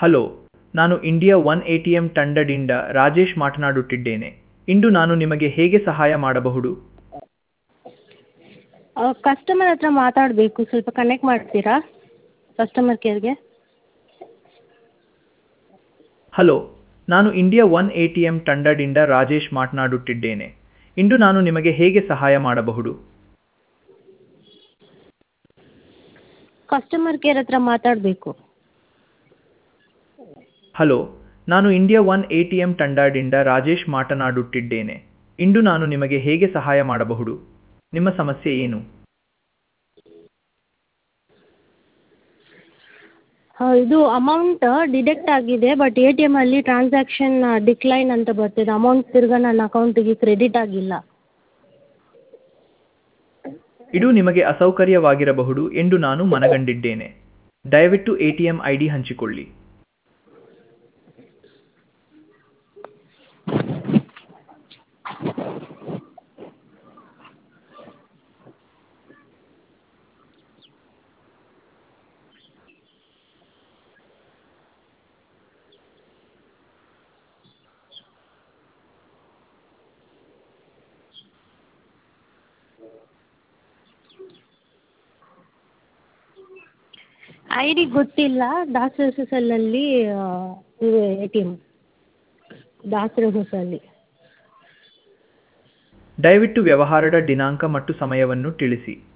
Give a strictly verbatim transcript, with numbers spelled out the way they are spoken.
Hello, ನಾನು India one A T M ತಂಡದಿಂದ ರಾಜೇಶ್ ಮಾತನಾಡುತ್ತಿದ್ದೇನೆ. ಇಂದು ನಾನು ನಿಮಗೆ ಹೇಗೆ ಸಹಾಯ ಮಾಡಬಹುದು? ಕಸ್ಟಮರ್ ಹತ್ರ ಮಾತಾಡಬೇಕು, ಸ್ವಲ್ಪ ಕನೆಕ್ಟ್ ಮಾಡ್ತೀರಾ ಕಸ್ಟಮರ್ ಕೇರ್ಗೆ? ಹಲೋ, ನಾನು India one A T M ತಂಡದಿಂದ ರಾಜೇಶ್ ಮಾತನಾಡುತ್ತಿದ್ದೇನೆ. ಇಂದು ನಾನು ನಿಮಗೆ ಹೇಗೆ ಸಹಾಯ ಮಾಡಬಹುದು? ಕಸ್ಟಮರ್ ಕೇರ್ ಹತ್ರ ಮಾತಾಡಬೇಕು. ಹಲೋ, ನಾನು India one A T M ತಂಡದಿಂದ ರಾಜೇಶ್ ಮಾತನಾಡುತ್ತಿದ್ದೇನೆ. ಇಂದು ನಾನು ನಿಮಗೆ ಹೇಗೆ ಸಹಾಯ ಮಾಡಬಹುದು? ನಿಮ್ಮ ಸಮಸ್ಯೆ ಏನು? ಇದು ಅಮೌಂಟ್ ಡಿಡಕ್ಟ್ ಆಗಿದೆ, ಬಟ್ ಎ ಟಿ ಎಮಲ್ಲಿ ಟ್ರಾನ್ಸಾಕ್ಷನ್ ಡಿಕ್ಲೈನ್ ಅಂತ ಬರ್ತಿದೆ. ಅಮೌಂಟ್ ತಿರ್ಗಾ ನನ್ನ ಅಕೌಂಟಿಗೆ ಕ್ರೆಡಿಟ್ ಆಗಿಲ್ಲ. ಇದು ನಿಮಗೆ ಅಸೌಕರ್ಯವಾಗಿರಬಹುದು ಎಂದು ನಾನು ಮನಗಂಡಿದ್ದೇನೆ. ದಯವಿಟ್ಟು A T M I D ಹಂಚಿಕೊಳ್ಳಿ. ಐ ಡಿ ಗೊತ್ತಿಲ್ಲ. ದಾಸರ ಹೊಸಲ್ಲಿ ಇದೆ ಎ ಟಿ ಎಮ್, ದಾಸರ ಹೊಸಲ್ಲಿ. ದಯವಿಟ್ಟು ವ್ಯವಹಾರದ ದಿನಾಂಕ ಮತ್ತು ಸಮಯವನ್ನು ತಿಳಿಸಿ.